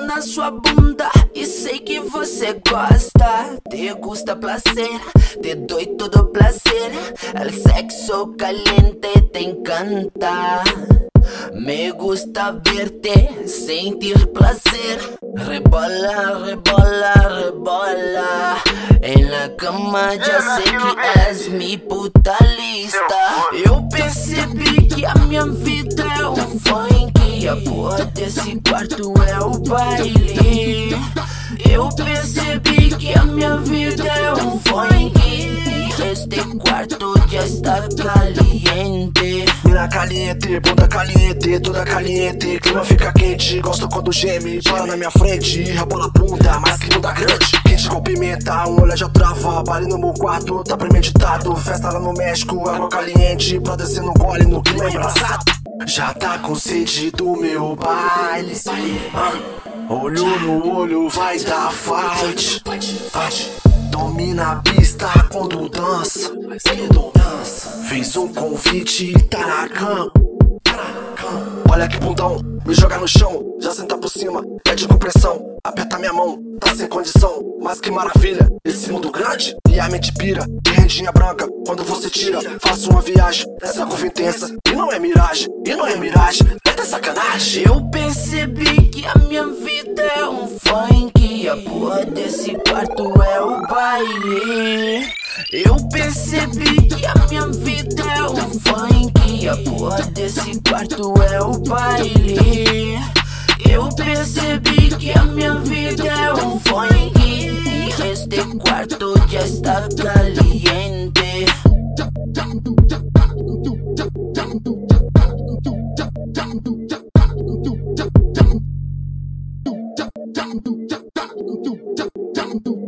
na sua bunda e sei que você gosta. Degusta placer, te doy todo placer. El sexo caliente te encanta. Me gusta verte, sentir placer. Rebola, rebola, rebola. En la cama já sei que és mi puta lista. Eu percebi que a minha vida é um funk. A porra desse quarto é o baile. Eu percebi que a minha vida é um funk. Este quarto já está caliente. Mina caliente, bunda caliente, toda caliente. Clima fica quente, gosto quando geme. Para na minha frente e rebola a bunda, mas que bunda grande. Quente com pimenta, um olhar já trava. Baile no meu quarto, tá premeditado. Festa lá no México, água caliente. Pra descer no gole, no clima embraçado. Já tá com sede do meu baile. Olho no olho, vai dar fight. Domina a pista quando dança. Fez um convite e tá na cama. Olha que bundão, me joga no chão. Já senta por cima, pede com pressão. Aperta minha mão, tá sem condição. Mas que maravilha, esse mundo grande. E a mente pira, de rendinha branca. Quando você tira, faço uma viagem. Essa curva intensa, e não é miragem. E não é miragem, é ter sacanagem. Eu percebi que a minha vida é um funk. A porra desse quarto é o baile. Eu percebi que a minha vida é um funk. A porra desse quarto é o baile. Eu percebi que a minha vida é um funk. Este quarto já está caliente. Do